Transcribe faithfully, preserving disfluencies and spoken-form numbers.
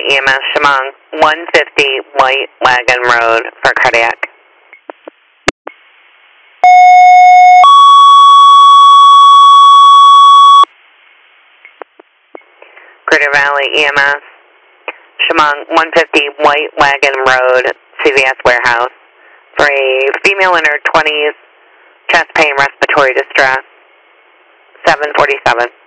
E M S, Chemung, one fifty White Wagon Road for cardiac. Greater Valley E M S, Chemung, one fifty White Wagon Road, C V S warehouse, for a female in her twenties, chest pain, respiratory distress, seven forty-seven.